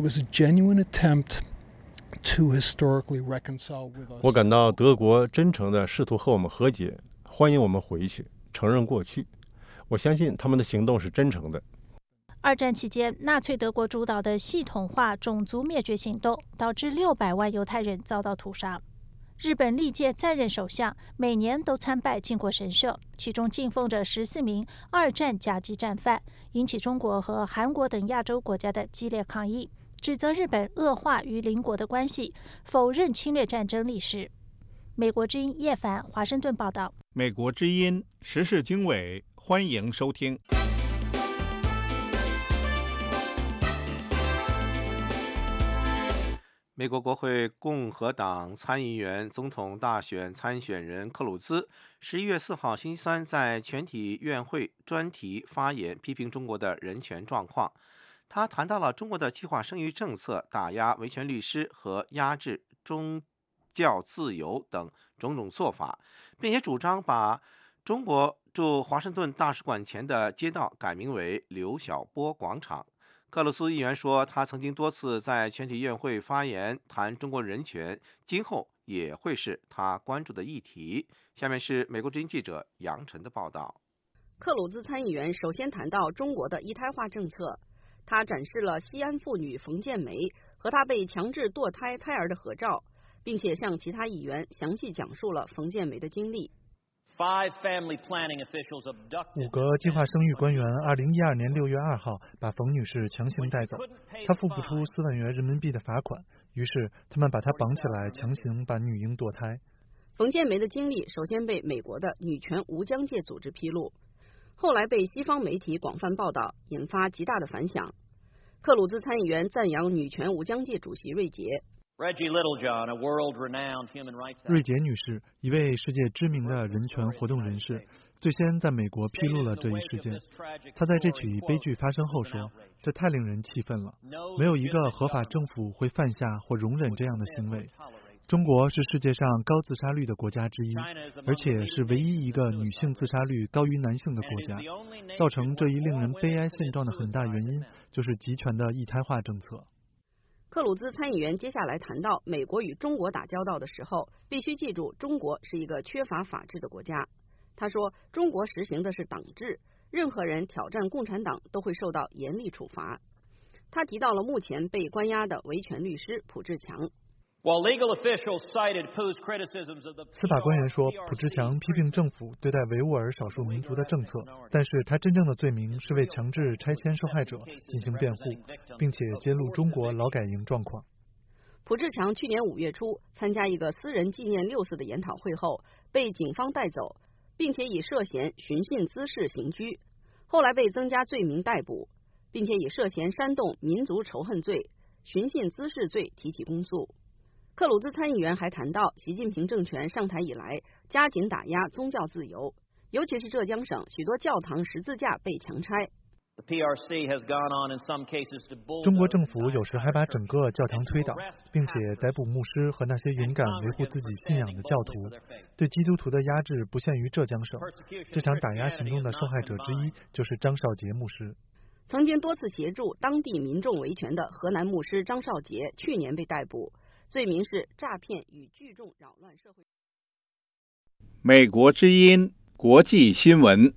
我感到德国真诚地试图和我们和解，欢迎我们回去，承认过去。我相信他们的行动是真诚的。 二战期间，纳粹德国主导的系统化种族灭绝行动导致600万犹太人遭到屠杀。日本历届在任首相每年都参拜靖国神社，其中敬奉着14名二战甲级战犯，引起中国和韩国等亚洲国家的激烈抗议，指责日本恶化与邻国的关系，否认侵略战争历史。美国之音叶凡华盛顿报道。 美国之音时事经纬，欢迎收听。 美国国会共和党参议员总统大选参选人克鲁兹11月4号星期三在全体院会专题发言，批评中国的人权状况。他谈到了中国的计划生育政策、打压维权律师和压制宗教自由等种种做法，并且主张把中国驻华盛顿大使馆前的街道改名为刘晓波广场。克鲁斯议员说，他曾经多次在全体院会发言谈中国人权，今后也会是他关注的议题。下面是美国之音记者杨晨的报道。 克鲁兹参议员首先谈到中国的一胎化政策，他展示了西安妇女冯建梅和她被强制堕胎胎儿的合照，并且向其他议员详细讲述了冯建梅的经历。 5个计划生育官员2012年6月2号把冯女士强行带走，她付不出4万元人民币的罚款，于是他们把她绑起来，强行把女婴堕胎。 冯建梅的经历首先被美国的女权无疆界组织披露，后来被西方媒体广泛报道，引发极大的反响。克鲁兹参议员赞扬女权无疆界主席瑞杰。 瑞杰女士，一位世界知名的人权活动人士，最先在美国披露了这一事件。她在这起悲剧发生后说：“这太令人气愤了，没有一个合法政府会犯下或容忍这样的行为。中国是世界上高自杀率的国家之一，而且是唯一一个女性自杀率高于男性的国家。造成这一令人悲哀现状的很大原因，就是集权的一胎化政策。” 克鲁兹参议员接下来谈到，美国与中国打交道的时候，必须记住中国是一个缺乏法治的国家。他说，中国实行的是党制，任何人挑战共产党都会受到严厉处罚。他提到了目前被关押的维权律师卜志强。 司法官员说，卜志强批评政府对待维吾尔少数民族的政策，但是他真正的罪名是为强制拆迁受害者进行辩护，并且揭露中国劳改营状况。 卜志强去年5月初参加一个私人纪念6·4的研讨会后，被警方带走，并且以涉嫌寻衅滋事刑拘，后来被增加罪名逮捕，并且以涉嫌煽动民族仇恨罪、寻衅滋事罪提起公诉。 克鲁兹参议员还谈到，习近平政权上台以来，加紧打压宗教自由，尤其是浙江省许多教堂十字架被强拆。 中国政府有时还把整个教堂推倒，并且逮捕牧师和那些勇敢维护自己信仰的教徒。对基督徒的压制不限于浙江省，这场打压行动的受害者之一就是张少杰牧师。 曾经多次协助当地民众维权的河南牧师张少杰去年被逮捕，罪名是诈骗与聚众扰乱社会。 美国之音国际新闻。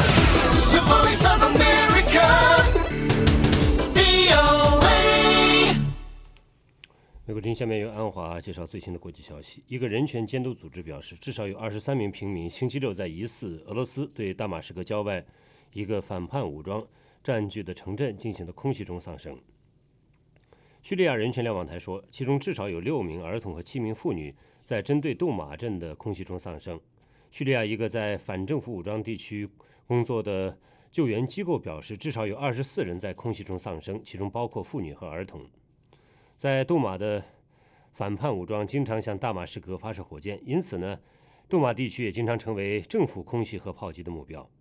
美国之音下面由安华介绍最新的国际消息。一个人权监督组织表示，至少有23名平民星期六在疑似俄罗斯对大马士革郊外一个反叛武装占据的城镇进行的空袭中丧生。叙利亚人权瞭望台说，其中至少有6名儿童和7名妇女在针对杜马镇的空袭中丧生。叙利亚一个在反政府武装地区工作的救援机构表示，至少有24人在空袭中丧生，其中包括妇女和儿童。在杜马的反叛武装经常向大马士革发射火箭，因此呢，杜马地区也经常成为政府空袭和炮击的目标。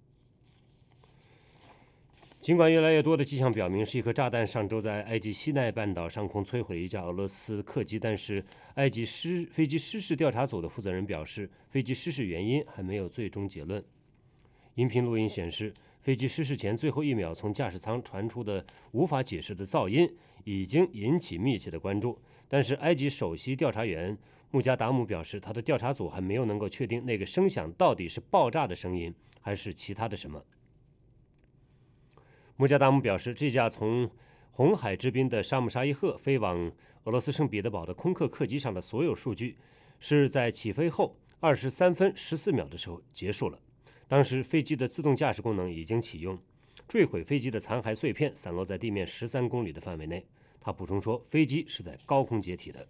尽管越来越多的迹象表明是一颗炸弹上周在埃及西奈半岛上空摧毁了一架俄罗斯客机，但是埃及飞机失事调查组的负责人表示，飞机失事原因还没有最终结论。音频录音显示，飞机失事前最后1秒从驾驶舱传出的无法解释的噪音已经引起密切的关注，但是埃及首席调查员穆加达姆表示，他的调查组还没有能够确定那个声响到底是爆炸的声音还是其他的什么。穆加达姆表示，这架从红海之滨的沙姆沙伊赫飞往俄罗斯圣彼得堡的空客客机上的所有数据是在起飞后23分14秒的时候结束了。当时飞机的自动驾驶功能已经启用，坠毁飞机的残骸碎片散落在地面13公里的范围内。他补充说，飞机是在高空解体的。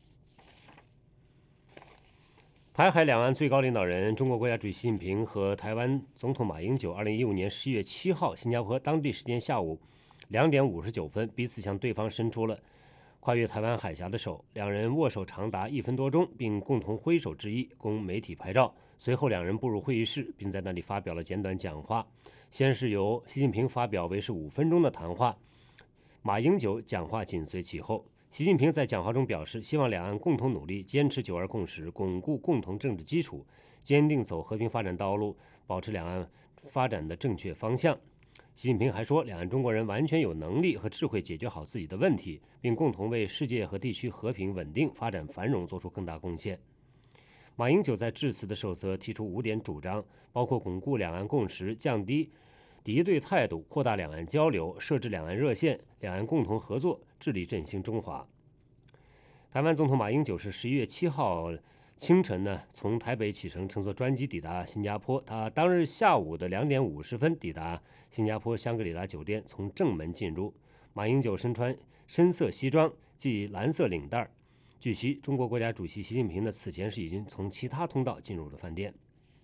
台海两岸最高领导人中国国家主席习近平和台湾总统马英九2015年11月7号新加坡当地时间下午2点59分彼此向对方伸出了跨越台湾海峡的手，两人握手长达1分多钟，并共同挥手致意供媒体拍照。随后两人步入会议室，并在那里发表了简短讲话。先是由习近平发表为时5分钟的谈话，马英九讲话紧随其后。习近平在讲话中表示，希望两岸共同努力，坚持9·2共识，巩固共同政治基础，坚定走和平发展道路，保持两岸发展的正确方向。习近平还说，两岸中国人完全有能力和智慧解决好自己的问题，并共同为世界和地区和平稳定、发展繁荣做出更大贡献。马英九在致辞的时候则提出5点主张，包括巩固两岸共识、降低敌对态度、扩大两岸交流、设置两岸热线、两岸共同合作、致力振兴中华。台湾总统马英九是11月7号清晨呢，从台北启程，乘坐专机抵达新加坡。他当日下午的2点50分抵达新加坡香格里拉酒店，从正门进入。马英九身穿深色西装，系蓝色领带。据悉，中国国家主席习近平呢此前是已经从其他通道进入了饭店。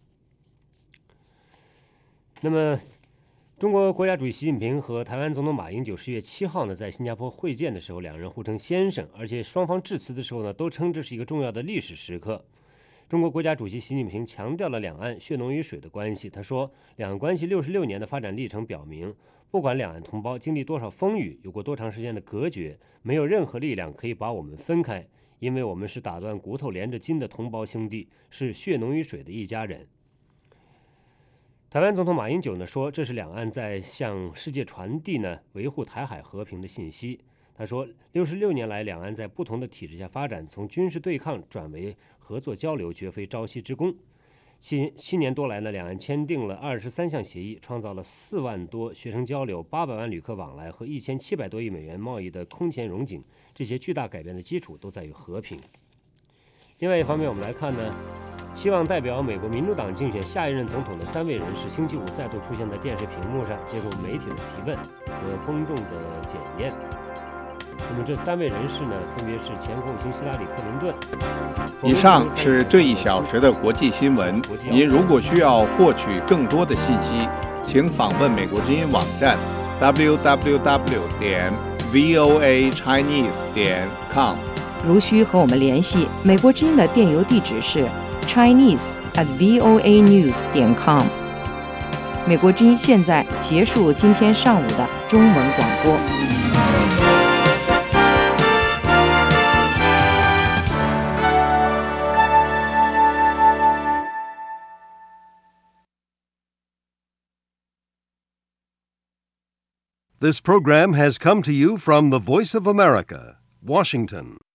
那么，中国国家主席习近平和台湾总统马英九10月7号呢在新加坡会见的时候，两人互称先生，而且双方致辞的时候呢都称这是一个重要的历史时刻。中国国家主席习近平强调了两岸血浓于水的关系。他说，两岸关系66年的发展历程表明，不管两岸同胞经历多少风雨，有过多长时间的隔绝，没有任何力量可以把我们分开，因为我们是打断骨头连着筋的同胞兄弟，是血浓于水的一家人。台湾总统马英九呢说，这是两岸在向世界传递呢维护台海和平的信息。他说，66年来，两岸在不同的体制下发展，从军事对抗转为合作交流，绝非朝夕之功。7年多来呢，两岸签订了23项协议，创造了4万多学生交流、800万旅客往来和1700多亿美元贸易的空前荣景。这些巨大改变的基础都在于和平。另外一方面，我们来看呢，希望代表美国民主党竞选下一任总统的3位人士，星期五再度出现在电视屏幕上，接受媒体的提问和公众的检验。那么这3位人士呢，分别是前国务卿希拉里·克林顿。 以上是这1小时的国际新闻。您如果需要获取更多的信息，请访问美国之音网站 www.voachinese.com。 如需和我们联系，美国之音的电邮地址是 chinese@voanews.com。美国之音现在结束今天上午的中文广播。 This program has come to you from the Voice of America, Washington.